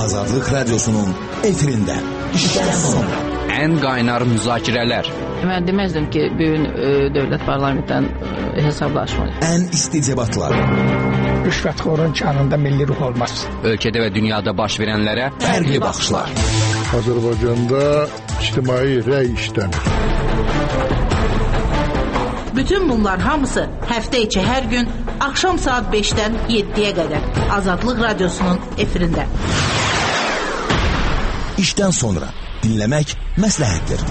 Azadlık Radyosu'nun efirinde. İşten sonra. En qaynar müzakirələr. Mən deməzdim ki, bugün dövlət parlamentdən hesablaşmalı. En isti debatlar. Rüşvətxorun canında milli ruh olmaz. Ölkədə və dünyada baş verənlərə Fərqli baxışlar. Azərbaycanda ictimai rəy işlənir. Bütün bunlar hamısı həftə içi hər gün axşam saat 5-dən 7-yə qədər Azadlıq Radyosu'nun efirində. İşten sonra dinlemek məsləhətdir.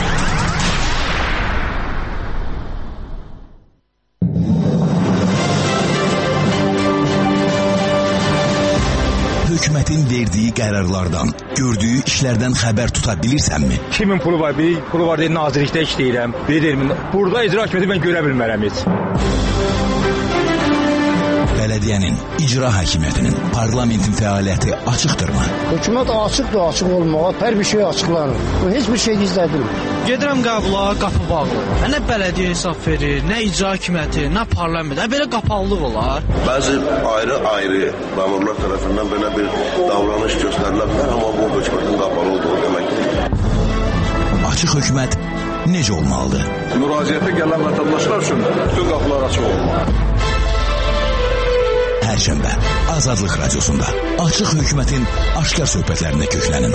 Hükümetin verdiği kararlardan, gördüğü işlerden haber tutabilirsen mi? Kimin pulu var? Bir pulu var diye nazirlikdə işləyirəm. Bilirəm. Burada icra hakimiyyəti ben görə bilmərəm heç. Belediyenin, icra hakimiyyətinin, parlamentin fəaliyyəti açıqdırmı? Hükümet açıqdır, açıq olmağa, hər bir şey açıqlanır. Heç bir şey gizlədilmir. Gedirəm qəbula, qapı bağlı. Nə bələdiyyə hesab verir, nə icra hakimiyyəti, nə parlament. Belə qapalılıq olar. Bəzi ayrı məmurlar tərəfindən belə bir davranış göstərilə bilər, amma bu hökumətin qapalı olduğu deməkdir. Açıq hökumət necə olmalıdır? Müraciətə gələn vətəndaşlar üçün bütün qapılar açıq olmalı. Perşembe Azadlık Radyosu'nda açıq hükümetin aşkar söhbətlerine köklenin.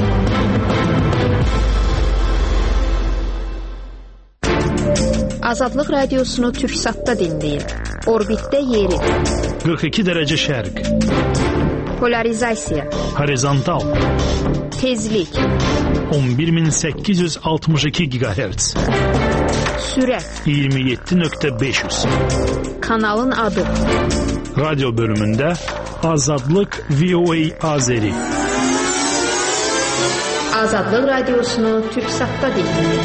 Azadlıq Radiosunu Türksat'ta dinleyin. Orbitdə yeri. 42 derece şərq. Polarizasiya. Horizontal. Tezlik. 11862 GHz. Sürət. 27.500. Kanalın adı. Radyo bölümünde Azadlık VOA Azeri. Azadlıq Radiosunu Türksat'ta dinleyin.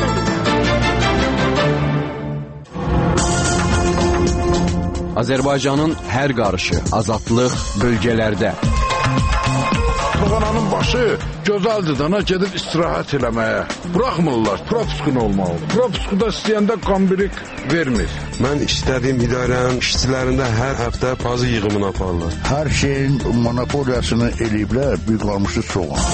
Azərbaycanın hər qarışı, azadlıq bölgələrdə. Toğananın başı gözəldir dana gedib istirahət eləməyə. Bıraxmırlar, propuskun olmalı. Propuskuda istəyəndə qambirik vermir. Mən istədiyim idarənin işçilərində hər həftə pazı yığımını aparırlar. Hər şeyin monopoliyasını eləyiblər, bir qalmışı soğan.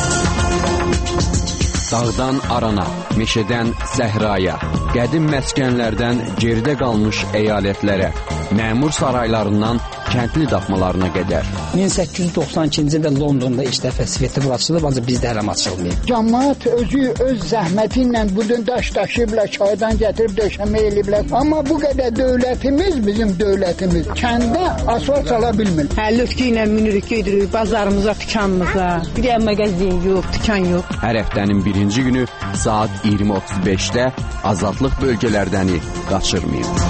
Dağdan arana, meşədən səhraya, qədim məskənlərdən geridə qalmış əyalətlərə, məmur saraylarından kəndli daxmalarına qədər. 1892-ci ildə Londonda ilk dəfə Svetlov açılıb, ancaq bizdə hələm açılmayıb. Cəmaət özü öz zəhməti ilə budun daş daşıyıblar, çaydan gətirib döşəmə eləyiblər. Amma bu qədər dövlətimiz, bizim dövlətimiz kəndə asfalt sala bilmir. Lütki ilə minirik, gedirik bazarımıza, dükanımıza. Bir yer mağazin yox, dükan yox. Hər həftənin birinci günü saat 20:35-də Azadlıq bölgələrdəni qaçırmayın.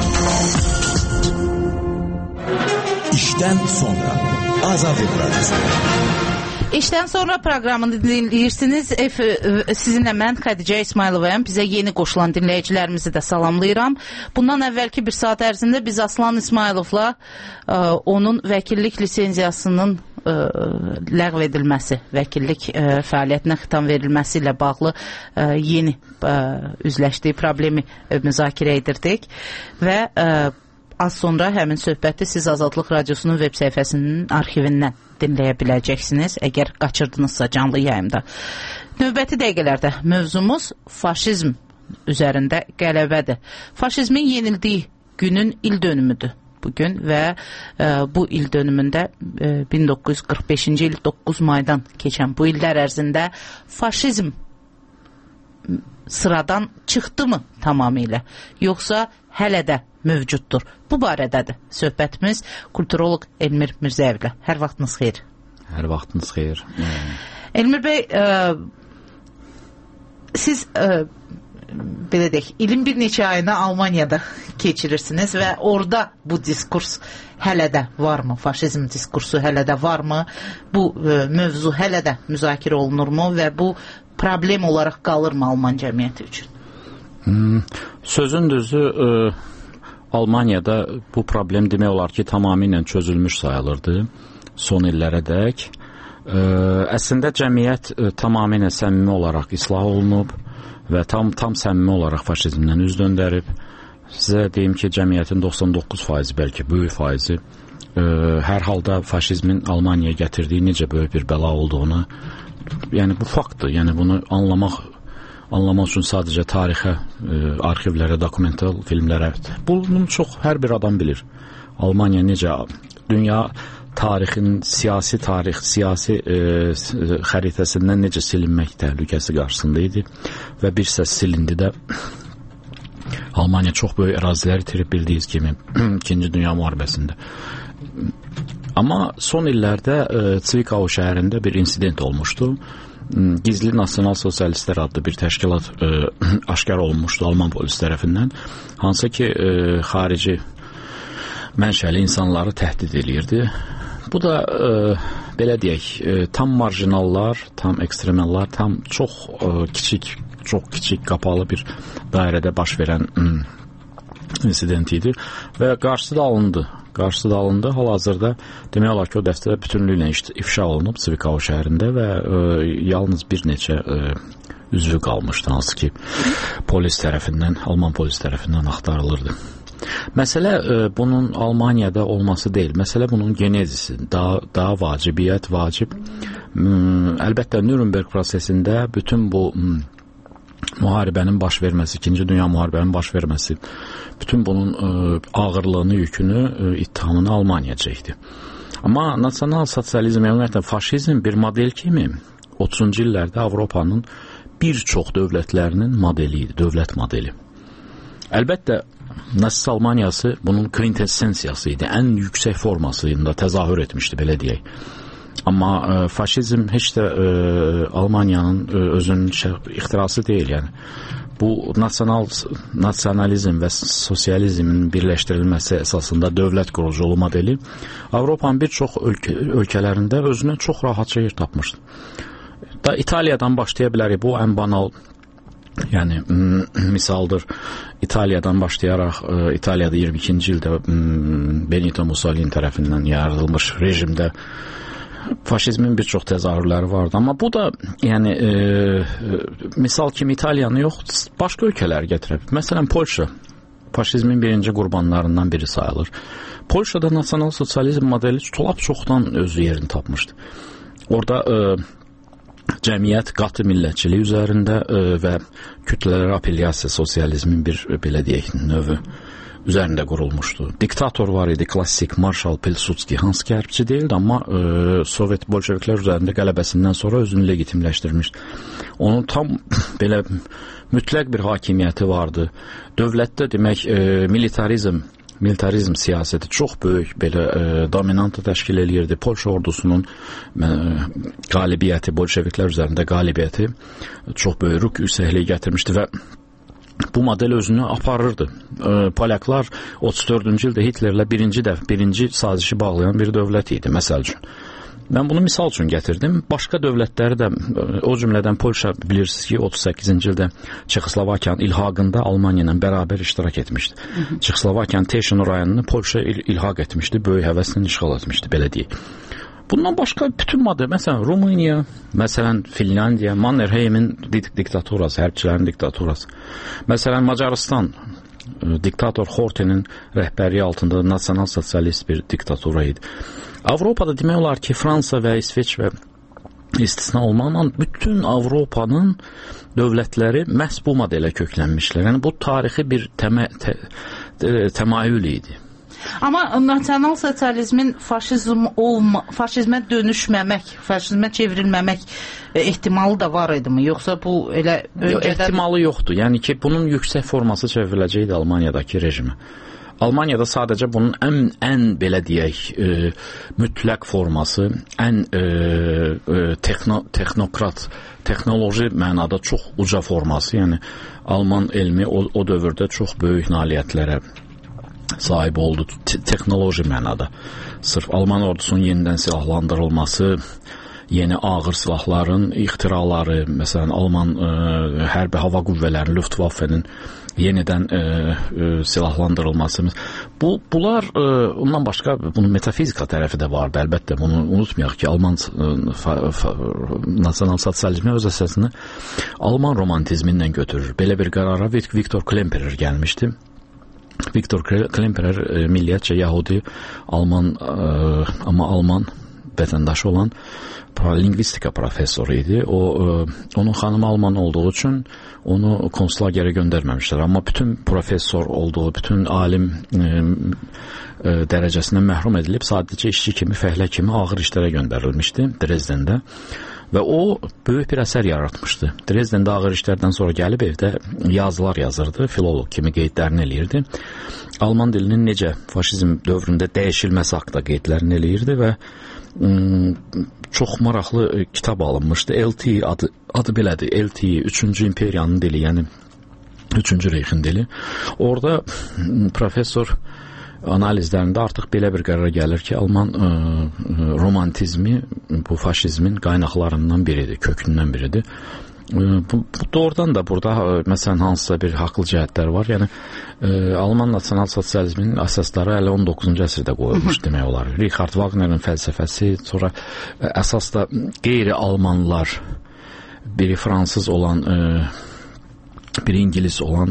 İşten sonra Azadlık Radyosu. İşten sonra proqramını dinləyirsiniz. Sizinlə mən Xədicə İsmayılovayam. Bizə yeni qoşulan dinləyicilərimizi də salamlayıram. Bundan əvvəlki bir saat ərzində biz Aslan İsmayılovla onun vəkillik lisenziyasının ləğv edilməsi, vəkillik fəaliyyətinə xitam verilməsi ilə bağlı yeni üzləşdiyi problemi müzakirə edirdik və az sonra həmin söhbəti siz Azadlıq Radyosu'nun web səhifəsinin arxivindən dinləyə biləcəksiniz, əgər qaçırdınızsa canlı yayımda. Növbəti dəqiqələrdə mövzumuz faşizm üzərində qələbədir. Faşizmin yenildiyi günün il dönümüdür bugün və bu il dönümündə 1945-ci il 9 maydan keçən bu illər ərzində faşizm sıradan çıxdı mı tamamilə, yoxsa hələ də mövcuddur? Bu barədədir söhbətimiz kulturoloq Elmir Mirzəyevlə. Hər vaxtınız xeyir. Hər vaxtınız xeyir. Elmir bəy, siz belə deyək, ilin bir neçə ayını Almaniyada keçirirsiniz və orada bu diskurs hələ də varmı? Faşizm diskursu hələ də varmı? Bu mövzu hələ də müzakirə olunurmu və bu problem olaraq qalırmı Alman cəmiyyəti üçün? Sözün düzü, Almaniyada bu problem demək olar ki, tamamilə çözülmüş sayılırdı son illərə dək. Əslində cəmiyyət tamamilə səmimi olaraq islah olunub və tam səmimi olaraq faşizmdən üz döndərib. Sizə deyim ki, cəmiyyətin 99% bəlkə böyük faizi hər halda faşizmin Almaniyaya gətirdiyi necə böyük bir bəla olduğunu, yəni bu faktdır. Yəni bunu anlamaq üçün sadəcə tarixə, arxivlərə, dokumental filmlərə, bunu çox hər bir adam bilir. Almaniya necə dünya tarixinin siyasi xəritəsindən necə silinmək təhlükəsi qarşısında idi və bir səs silindi də Almaniya çox böyük ərazilər itirib bildiyiniz kimi 2-ci Dünya müharibəsində. Amma son illərdə Zwickau şəhərində bir insident olmuşdu. Gizli Nasional Sosialistlər adlı bir təşkilat aşkar olunmuşdu Alman polis tərəfindən, hansı ki xarici mənşəli insanları təhdid edirdi. Bu da belə deyək, tam marjinallar, tam ekstremallar, tam çox kiçik qapalı bir dairədə baş verən insident idi və qarşısı da alındı. Hal-hazırda demək olar ki, o dəstə bütünlüklə ifşa olunub Zwickau şəhərində və yalnız bir neçə üzvü qalmışdı, hansı ki Alman polis tərəfindən axtarılırdı. Məsələ bunun Almaniyada olması deyil. Məsələ bunun genezisi, daha vacib. Əlbəttə Nürnberg prosesində bütün bu müharibənin baş verməsi, 2-ci Dünya müharibənin baş verməsi, bütün bunun ağırlığını, yükünü, ittihamını Almaniya çəkdi. Amma nasional sosializm, ümumiyyətlə faşizm bir model kimi 30-cu illərdə Avropanın bir çox dövlətlərinin modeli idi, dövlət modeli. Əlbəttə, Nasis Almaniyası bunun kvintessensiyası idi, ən yüksək formasında təzahür etmişdi, belə deyək. Amma faşizm heç də Almaniyanın özünün ixtirası deyil, yəni. Bu nasionalizm və sosializmin birləşdirilməsi əsasında dövlət quruculuğu modeli Avropanın bir çox ölkələrində özünə çox rahatca yer tapmışdı. Da İtaliyadan başlaya bilərik, bu ən banal, yəni misaldır. İtaliyadan başlayaraq, İtaliyada 22-ci ildə Benito Mussolini tərəfindən yaradılmış rejimdə faşizmin bir çox təzahürləri vardı. Amma bu da, yəni, misal kimi İtaliyanı yox, başqa ölkələr gətirib. Məsələn, Polşa faşizmin birinci qurbanlarından biri sayılır. Polşada nasional sosializm modeli çoxdan özü yerini tapmışdı. Orada cəmiyyət qatı millətçilik üzərində və kütlələrə apellyasiya sosializmin bir, belə deyək, növü üzərində qurulmuşdu. Diktator var idi, klassik Marshal Pilsudski, hansı ki hərbçi deyildi, amma Sovet bolşeviklər üzərində qələbəsindən sonra özünü legitimləşdirmişdi. Onun tam belə mütləq bir hakimiyyəti vardı. Dövlətdə demək militarizm siyasəti çox böyük belə dominantı təşkil eləyirdi. Polşa ordusunun qalibiyyəti, bolşeviklər üzərində qalibiyyəti çox böyük rük yüksəkliyi gətirmişdi və bu model özünü aparırdı. Polyaklar 34-cü ildə Hitlerlə birinci sazişi bağlayan bir dövlət idi, məsəl üçün. Mən bunu misal üçün gətirdim. Başqa dövlətləri də, o cümlədən Polşa bilirsiniz ki, 38-ci ildə Çexoslovakiyanın ilhaqında Almaniya ilə bərabər iştirak etmişdi. Çexoslovakiyanın Teşin rayonunu Polşa ilhaq etmişdi, böyük həvəslə işğal etmişdi, belə deyək. Bundan başqa bütün model, məsələn Rumıniya, məsələn Finlandiya, Mannerheimin diktaturası, hərbçilərin diktaturası. Məsələn Macaristan, diktator Horthynin rəhbərliyi altında nasional sosialist bir diktatura idi. Avropada demək olar ki, Fransa və İsveç və istisna olmaqla bütün Avropanın dövlətləri məhz bu modelə köklənmişlər. Yəni bu tarixi bir təmayül idi. Amma nasional sosializmin faşizmə dönüşməmək, faşizmə çevrilməmək ehtimalı da var idi mi? Yoxsa bu elə öncədən... Ehtimalı yoxdur. Yəni ki, bunun yüksək forması çevriləcəkdi Almaniyadakı rejimə. Almaniyada sadəcə bunun ən belə deyək, mütləq forması, ən texnokrat, texnoloji mənada çox uca forması, yəni Alman elmi o dövrdə çox böyük nailiyyətlərə sahib oldu, texnoloji mənada. Sırf Alman ordusunun yenidən silahlandırılması, yeni ağır silahların ixtiraları, məsələn, Alman hərbi hava qüvvələrinin, Luftwaffe'nin yenidən silahlandırılması. Bunlar, ondan başqa bunun metafizika tərəfi də vardı, əlbəttə. Bunu unutmayaq ki, Alman nasional sosializmi öz əsasını Alman romantizmindən götürür. Belə bir qərara Viktor Klemperer gəlmişdi. Viktor Klemperer milliyyətcə Yahudi, Alman, amma Alman vətəndaşı olan lingvistika professoru idi. Onun xanımı Alman olduğu üçün onu konsulagərə göndərməmişlər. Amma bütün professor olduğu, bütün alim dərəcəsindən məhrum edilib, sadəcə işçi kimi, fəhlə kimi ağır işlərə göndərilmişdi Dresdendə. Və o böyük bir əsər yaratmışdı. Dresdendə ağır işlərdən sonra gəlib evdə yazılar yazırdı, filolog kimi qeydlərini eləyirdi. Alman dilinin necə faşizm dövründə dəyişilməsi haqqında qeydlərini eləyirdi və çox maraqlı kitab alınmışdı. LT adı belədir. LT 3-cü imperiyanın dili, yəni 3-cü reyxin dili. Orada professor analizlərində artıq belə bir qərara gəlir ki, Alman romantizmi bu faşizmin qaynaqlarından biridir, kökündən biridir. Bu doğrudan da burada məsələn hansısa bir haqlı cəhətlər var. Yəni Alman nasional sosializminin əsasları hələ 19-cu əsrdə qoyulmuş demək olar. Richard Wagnerin fəlsəfəsi, sonra əsas da qeyri-almanlar, biri fransız olan, biri İngilis olan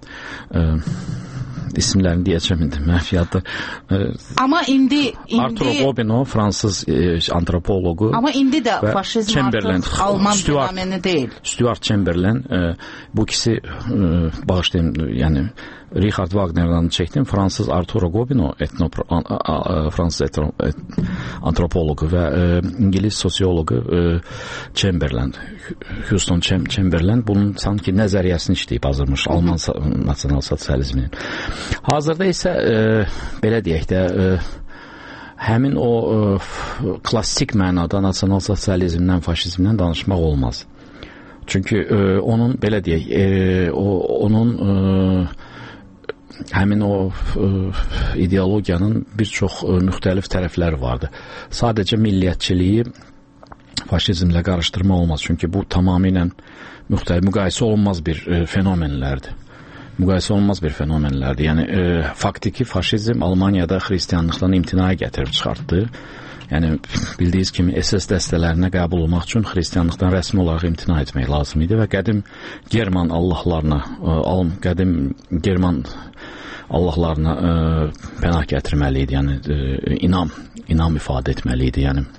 isimlərini deyəcəm indi, məhv yadda. Amma indi Arturo Bobino, fransız antropologu. Amma indi də faşizm artıq Alman fenomeni deyil. Stuart Chamberlain, bu ikisi bağışlayın, yəni Richard Wagner'dan çəkdim. Fransız Arturo Bobino, fransız antropologu və İngilis sosiologu Chamberlain, Houston Chamberlain bunun sanki nəzəriyyəsini işləyib hazırmış Alman nasional sosializminin. Hazırda isə belə deyək də həmin o klassik mənada nasional sosializmdən, faşizmdən danışmaq olmaz. Çünki onun belə deyək, onun həmin o ideologiyanın bir çox müxtəlif tərəfləri vardı. Sadəcə milliyyətçiliyi faşizmlə qarışdırma olmaz. Çünki bu tamamilə müqayisə olunmaz bir fenomenlərdir. Müqayisə olunmaz bir fenomenlərdir. Yəni, faktiki faşizm Almaniyada xristiyanlıqdan imtinaya gətirib çıxartdı. Yəni, bildiyiniz kimi SS dəstələrinə qəbul olmaq üçün xristiyanlıqdan rəsmi olaraq imtina etmək lazım idi və qədim German allahlarına, qədim German allahlarına pənah gətirməli idi. Yəni, inam ifadə etməli idi. Yəni,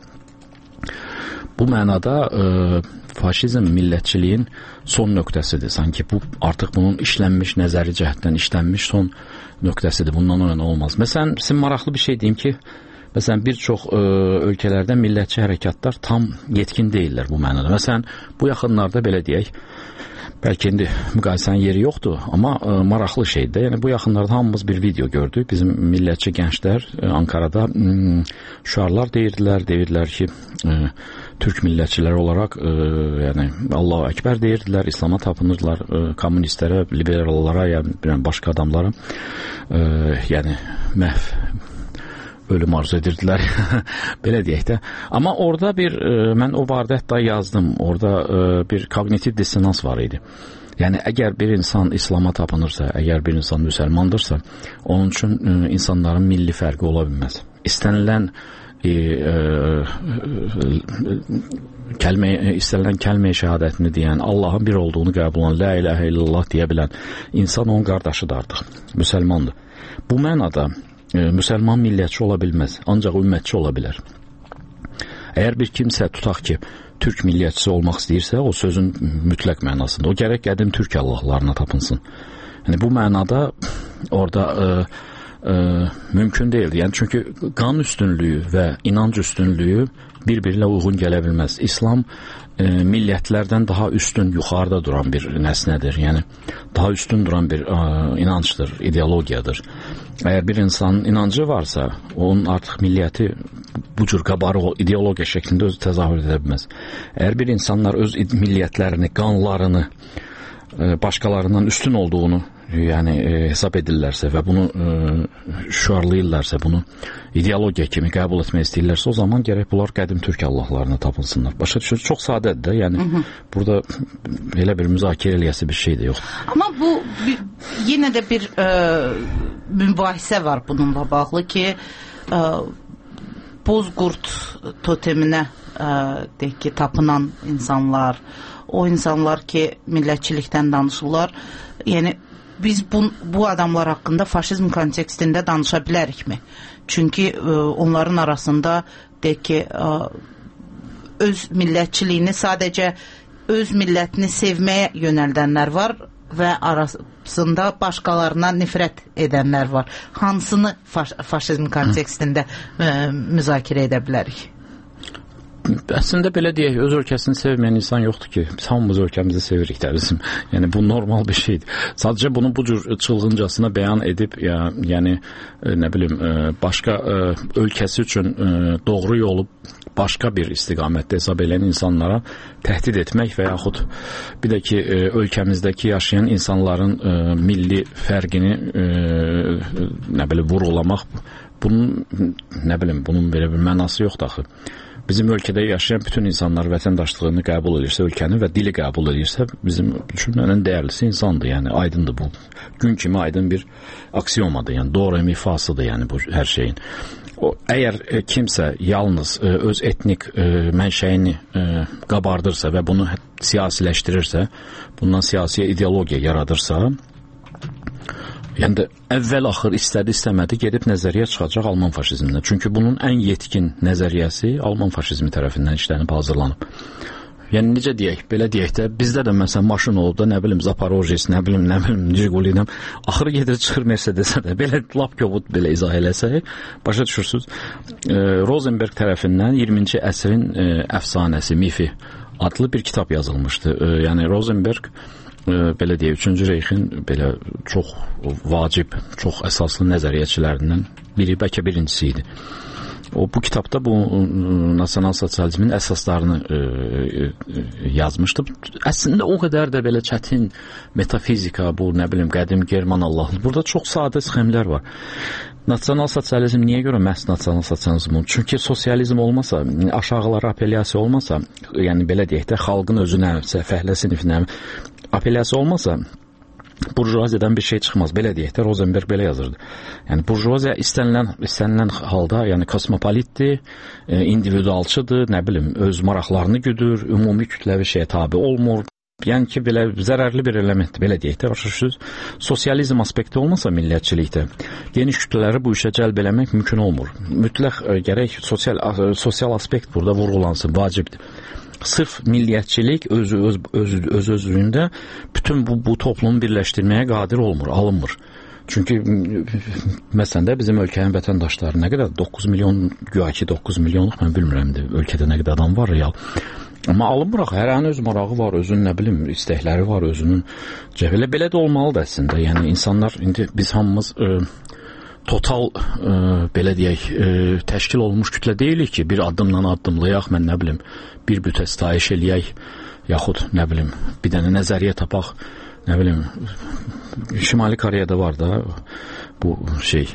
bu mənada faşizm millətçiliyin son nöqtəsidir. Sanki bu artıq bunun işlənmiş, nəzəri cəhətdən işlənmiş son nöqtəsidir. Bundan o yana olmaz. Məsələn, sizin maraqlı bir şey deyim ki, məsələn, bir çox ölkələrdə millətçi hərəkatlar tam yetkin deyirlər bu mənada. Məsələn, bu yaxınlarda belə deyək, bəlkə indi müqayisənin yeri yoxdur, amma maraqlı şeydir. Yəni, bu yaxınlarda hamımız bir video gördük. Bizim millətçi gənclər Ankarada şüarlar deyirdilər ki, türk millətçiləri olaraq yəni Allahu Əkbər deyirdilər, İslama tapınırdılar, kommunistlərə, liberallara, yəni başqa adamlara yəni məhv ölüm arzu edirdilər, belə deyək də. Amma orada mən o barədə hətta yazdım, orada bir kognitiv dissonans var idi. Yəni, əgər bir insan İslama tapınırsa, əgər bir insan müsəlmandırsa, onun üçün insanların milli fərqi ola bilməz. İstənilən kəlmə-i şəhadətini deyən, Allahın bir olduğunu qəbul olan, la ilahə illallah deyə bilən insan onun qardaşıdır artıq, müsəlmandır. Bu mənada müsəlman millətçi ola bilməz, ancaq ümmətçi ola bilər. Əgər bir kimsə tutaq ki, türk millətçisi olmaq istəyirsə, o sözün mütləq mənasında, o gərək qədim türk allahlarına tapınsın. Yəni, bu mənada orada mümkün deyildir. Yəni, çünki qan üstünlüyü və inanc üstünlüyü bir-birilə uyğun gələ bilməz. İslam millətlərdən daha üstün, yuxarıda duran bir nəsnədir. Yəni, daha üstün duran bir inancdır, ideologiyadır. Əgər bir insanın inancı varsa, onun artıq milliyyəti bu cür qabarıq ideologiya şəklində özü təzahür edə bilməz. Əgər bir insanlar öz milliyyətlərini, qanlarını başqalarından üstün olduğunu yəni hesab edirlərsə və bunu şüarlayırlarsa, bunu ideologiya kimi qəbul etmək istəyirlərsə, o zaman gərək bunlar qədim türk allahlarına tapınsınlar. Başa düşür, çox sadədir də, yəni burada elə bir müzakirə eləyəsi bir şey də yoxdur. Amma bu yenə də bir mübahisə var bununla bağlı ki, Bozqurd toteminə deyək ki, tapınan insanlar, o insanlar ki, millətçilikdən danışırlar, yəni biz bu adamlar haqqında faşizm kontekstində danışa bilərikmi? Çünki onların arasında deyək ki, öz millətçiliyini sadəcə öz millətini sevməyə yönəldənlər var və arasında başqalarına nifrət edənlər var. Hansını faşizm kontekstində müzakirə edə bilərik? Əslində belə deyək, öz ölkəsini sevməyən insan yoxdur ki. Biz hamımız ölkəmizi sevirik də bizim. Yəni bu normal bir şeydir. Sadəcə bunu bu cür çılğıncasına bəyan edib, yəni nə bilim, başqa ölkəsi üçün doğru yolu başqa bir istiqamətdə hesab edən insanlara təhdid etmək və yaxud bir də ki, ölkəmizdəki yaşayan insanların milli fərqini nə bilim, vurğulamaq, bunun nə bilim, bunun belə bir mənası yoxdur axı. Bizim ölkədə yaşayan bütün insanlar vətəndaşlığını qəbul edirsə, ölkəni və dili qəbul edirsə, bizim üçün ən dəyərlisi insandır. Yəni aydındır bu. Gün kimi aydın bir aksiomadır. Yəni doğru ifasıdır yəni bu hər şeyin. Əgər kimsə yalnız öz etnik mənşəyini qabardırsa və bunu siyasiləşdirirsə, bundan siyasi ideologiya yaradırsa, yəni də əvvəl-axır istədi-istəmədi gedib nəzəriyyə çıxacaq Alman faşizmindən. Çünki bunun ən yetkin nəzəriyyəsi Alman faşizmi tərəfindən işlənib, hazırlanıb. Yəni necə deyək, belə deyək də, bizdə də məsələn maşın olub da, nə bilim Zaporojets, nə bilim Jiguli, axırı gedir çıxır Mercedes-ə də, belə lap kobud belə izah eləsək, başa düşürsünüz. Rosenberg tərəfindən 20-ci əsrin əfsanəsi, mifi adlı bir kitab yazılmışdı. Yəni Rosenberg belə deyək, 3-cü Reyxin belə çox vacib, çox əsaslı nəzəriyyəçilərindən biri, bəlkə birincisi idi. Bu kitabda bu nasional sosializmin əsaslarını yazmışdı. Əslində o qədər də belə çətin metafizika, bu nə bilim qədim German Allahlı. Burada çox sadə sxemlər var. Nasional sosializm niyə görə məhz nasional sosializm? Çünki sosializm olmasa, aşağılara apellyasiya olmasa, yəni belə deyək də xalqın özünə, fəhlə sinifinə apellyasiya olmasa, burjuaziyadan bir şey çıxmaz. Belə deyək də, Rosenberg belə yazırdı. Yəni burjuaziya istənilən halda, yəni kosmopolitdir, individualçıdır, nə bilim, öz maraqlarını güdür, ümumi kütləvi şeyə tabi olmur. Yəni ki, belə zərərli bir elementdir, belə deyək də, başa sosializm aspekti olmasa millətçilikdə, geniş kütlələri bu işə cəlb eləmək mümkün olmur. Mütləq gərək sosial aspekt burada vurğulansın, vacibdir. Sırf milliyətçilik öz-özlüyündə bütün bu toplumu birləşdirməyə qadir olmur, alınmır. Çünki məsələn də bizim ölkənin vətəndaşları nə qədər? 9 milyon, güya ki 9 milyonluq, mən bilmirəm də, ölkədə nə qədər adam var real. Amma alınmır axı, hər an öz marağı var, özünün nə bilim istəkləri var, özünün belə də olmalıdır əslində. Yəni insanlar, indi biz hamımız total belə deyək, təşkil olmuş kütlə deyilik ki, bir addımla addımlayaq, mən nə bilim, bir bütə sitayiş eləyək, yaxud nə bilim, bir dənə nəzəriyyə tapaq, nə bilim, Şimali Koreyada var da bu şey,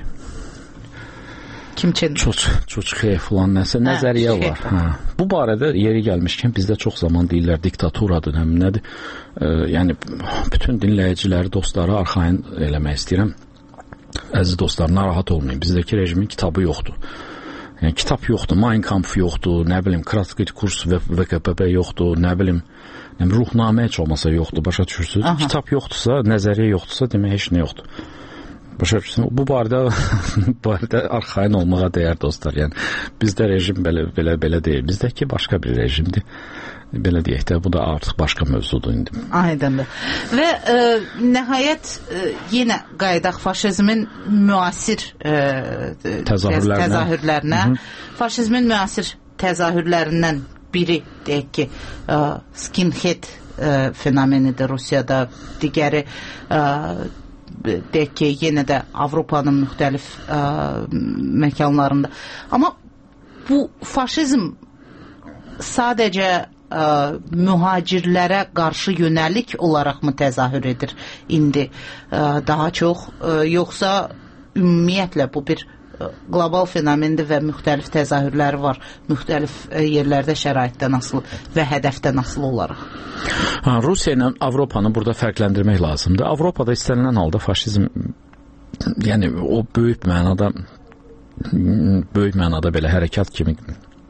Çoçxey filan nəsə nəzəriyyə var. Bu barədə yeri gəlmişkən bizdə çox zaman deyirlər diktaturadır, nədir. Yəni bütün dinləyiciləri, dostları arxayın eləmək istəyirəm. Əziz dostlar, narahat olmayın. Bizdəki rejimin kitabı yoxdur. Yəni kitab yoxdur, Mein Kampf yoxdur, nə bilim Kratkit kurs və VKPP yoxdur, nə bilim ruhnamə heç olmasa yoxdur, başa düşürsünüz. Kitab yoxdursa, nəzəriyyə yoxdursa, demək heç nə yoxdur. Başa düşürsünüz. Bu barədə arxayın olmağa dəyər dostlar. Yəni bizdə rejim belə deyil. Bizdəki başqa bir rejimdir. Belə deyək də, bu da artıq başqa mövzudur indi. Aydındır. Və nəhayət yenə qayıdaq faşizmin müasir təzahürlərinə. Faşizmin müasir təzahürlərindən biri deyək ki, skinhead fenomenidir Rusiyada, digəri deyək ki, yenə də Avropanın müxtəlif məkanlarında. Amma bu faşizm sadəcə mühacirlərə qarşı yönəlik olaraqmı təzahür edir indi daha çox, yoxsa ümumiyyətlə bu bir qlobal fenomendir və müxtəlif təzahürləri var, müxtəlif yerlərdə şəraitdən asılı və hədəfdən asılı olaraq? Rusiya ilə Avropanı burada fərqləndirmək lazımdır. Avropada istənilən halda faşizm, yəni o böyük mənada belə hərəkat kimi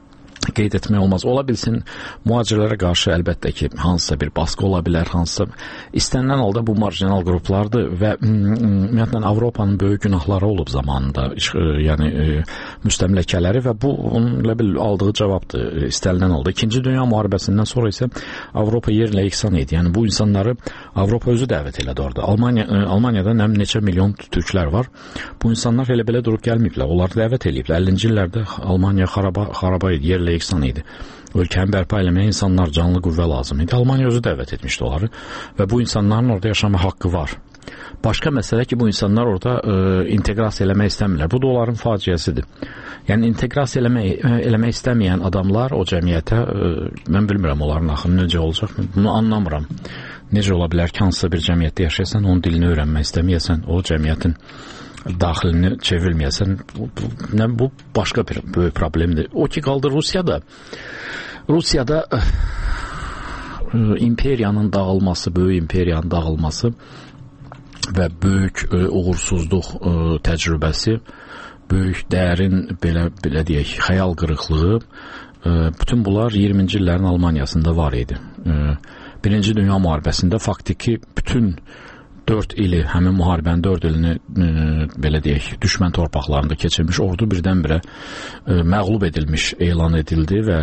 qeyd etmək olmaz. Ola bilsin, mühacirlərə qarşı əlbəttə ki, hansısa bir baskı ola bilər, hansısa istənilən halda bu marjinal qruplardır və ümumiyyətlə Avropanın böyük günahları olub zamanında, yəni müstəmləkələri və bu onunla bir aldığı cavabdır istənilən halda. İkinci Dünya müharibəsindən sonra isə Avropa yerlə yeksan idi. Yəni bu insanları Avropa özü dəvət elədi orada. Almaniyada neçə milyon türklər var. Bu insanlar elə belə durub gəlməyiblər. Onları dəvət eləyiblər. 50-ci illərdə Almaniya xaraba idi, yerlə yeksan idi. Ölkəni bərpa eləməyə insanlar, canlı qüvvə lazım idi. Almaniya özü dəvət etmişdi onları və bu insanların orada yaşama haqqı var. Başqa məsələ ki, bu insanlar orada inteqrasiya eləmək istəmirlər. Bu da onların faciəsidir. Yəni inteqrasiya eləmək istəməyən adamlar o cəmiyyətə, mən bilmirəm onların axırı necə olacaq, bunu anlamıram. Necə ola bilər ki, hansısa bir cəmiyyətdə yaşayasan, onun dilini öyrənmək istəməyəsən, o cəmiyyətin daxilini çevrilməyəsən, bu başqa bir böyük problemdir. O ki, qaldı Rusiyada imperiyanın dağılması, böyük imperiyanın dağılması və böyük uğursuzluq təcrübəsi, böyük dərin, belə deyək, xəyal qırıqlığı, bütün bunlar 20-ci illərin Almaniyasında var idi. Birinci Dünya müharibəsində faktiki bütün 4 ili, həmin müharibənin 4 ilini belə deyək, düşmən torpaqlarında keçirmiş ordu birdən-birə məğlub edilmiş elan edildi və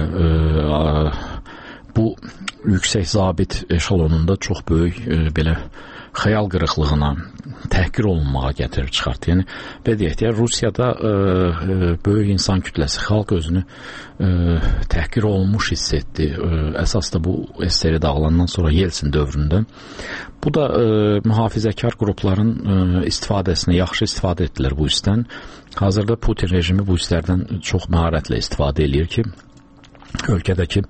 bu yüksək zabit eşalonunda çox böyük belə xəyal qırıqlığına, təhqir olunmağa gətirib çıxartdı. Yəni, belə deyək, Rusiyada böyük insan kütləsi, xalq özünü təhqir olunmuş hiss etdi. Əsas da bu SSR dağılandan sonra Yeltsin dövründə. Bu da mühafizəkar qrupların istifadəsinə yaxşı istifadə etdilər bu hissdən. Hazırda Putin rejimi bu hisslərdən çox məharətlə istifadə edir ki, ölkədəki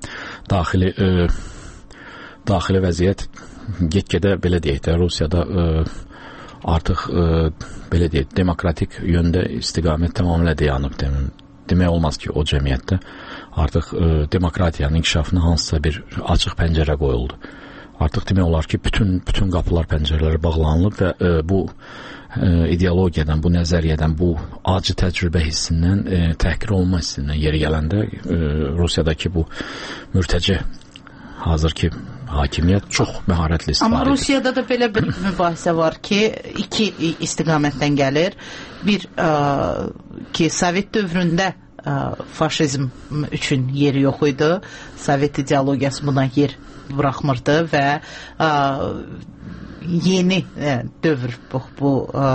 daxili vəziyyət get-gedə, belə deyək də, Rusiyada artıq, belə deyək, demokratik yöndə istiqamət tamamilə dayanıb. Demək olmaz ki, o cəmiyyətdə artıq demokratiyanın inkişafına hansısa bir açıq pəncərə qoyuldu. Artıq demək olar ki, bütün qapılar, pəncərələri bağlanılıb və bu ideologiyadan, bu nəzəriyyədən, bu acı təcrübə hissindən, təhqir olma hissindən yeri gələndə Rusiyadakı bu mürtəci hazırki hakimiyyət çox məharətli istifadə edir. Amma Rusiyada da belə bir mübahisə var ki, iki istiqamətdən gəlir. Bir ki, Sovet dövründə faşizm üçün yeri yox idi. Sovet ideologiyası buna yer buraxmırdı və yeni dövr bu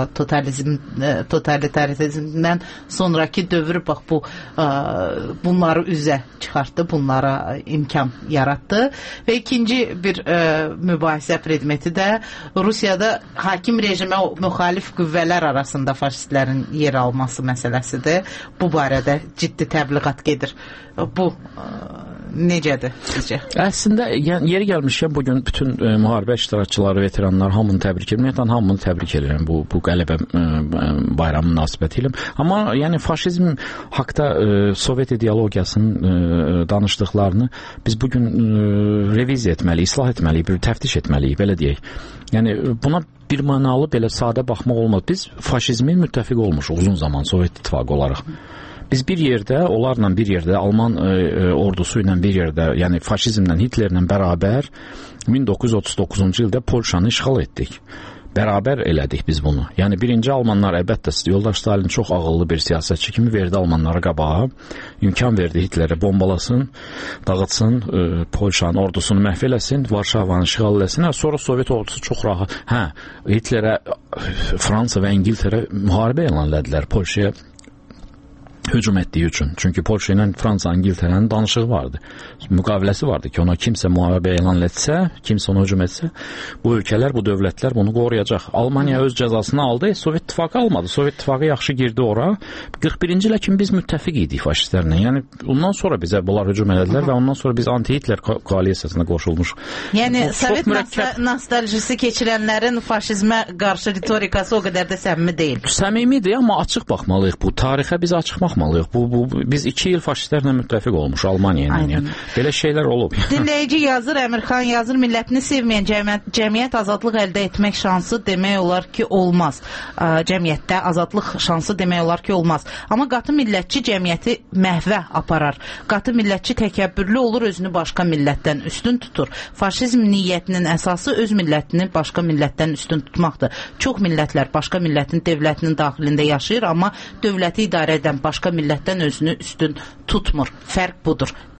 totalitarizmdən sonraki dövr bu bunları üzə çıxartdı, bunlara imkan yaratdı və ikinci bir mübahisə predmeti də Rusiyada hakim rejimə müxalif qüvvələr arasında faşistlərin yer alması məsələsidir. Bu barədə ciddi təbliğat gedir. Bu necədir sizcə? Əslində, yeri gəlmişkən bugün bütün müharibə iştirakçıları, veteranlar hamını təbrik edirəm. Ümumiyyətlə hamını təbrik edirəm bu qələbə bayramı münasibəti ilə. Amma yəni faşizm haqda Sovet ideologiyasının danışdıqlarını biz bugün reviziya etməliyik, islah etməliyik, təftiş etməliyik, belə deyək. Yəni buna bir mənalı belə sadə baxmaq olmaz. Biz faşizmin müttəfiq olmuşuq uzun zaman Sovet İttifaqı olaraq. Biz bir yerdə, onlarla bir yerdə, Alman ordusu ilə bir yerdə, yəni faşizmlə, Hitlerlə bərabər 1939-cu ildə Polşanı işğal etdik. Bərabər elədik biz bunu. Yəni birinci Almanlar əlbəttə yoldaş Stalin çox ağıllı bir siyasətçi kimi verdi Almanlara qabağa, imkan verdi Hitlerə bombalasın, dağıtsın, Polşanın ordusunu məhv eləsin, Varşavanı işğal eləsin. Sonra Sovet ordusu çox rahat. Hitlerə Fransa və İngiltərə müharibə elan elədilər Polşaya hücum etdiyi üçün. Çünki Polşa ilə Fransa, İngiltərənin danışığı vardı. Müqaviləsi vardı ki, ona kimsə müharibə elan etsə, kimsə ona hücum etsə, bu ölkələr, bu dövlətlər bunu qoruyacaq. Almaniya öz cəzasını aldı, Sovet İttifaqı almadı. Sovet İttifaqı yaxşı girdi ora. 41-ci ilə kimi biz müttəfiq idik faşistlərlə. Yəni, ondan sonra bizə bunlar hücum elədilər və ondan sonra biz anti-Hitler koalisiyasına qoşulmuşuq. Yəni, Sovet nostaljisi keçirənlərin faşizmə qarşı ritorikası o qədər də səmimi deyil. Səmimidir, amma açıq baxmalıyıq bu. Tarixə biz açıq baxmalıyıq. baxmalıyıq. Biz 2 il faşistlərlə müttəfiq olmuş Almaniya ilə. Yəni. Belə şeylər olub. Dinləyici yazır, Əmirxan yazır, millətini sevməyən cəmiyyət azadlıq əldə etmək şansı demək olar ki, olmaz. Cəmiyyətdə azadlıq şansı demək olar ki, olmaz. Amma qatı millətçi cəmiyyəti məhvə aparar. Qatı millətçi təkəbbürlü olur, özünü başqa millətdən üstün tutur. Faşizm niyyətinin əsası öz millətini başqa millətdən üstün tutmaqdır. Çox millətlər başqa millətin dövlətinin daxilində yaşayır, amma dövləti idarə edən başqa millətdən özünü üstün tutmur. Fərq budur.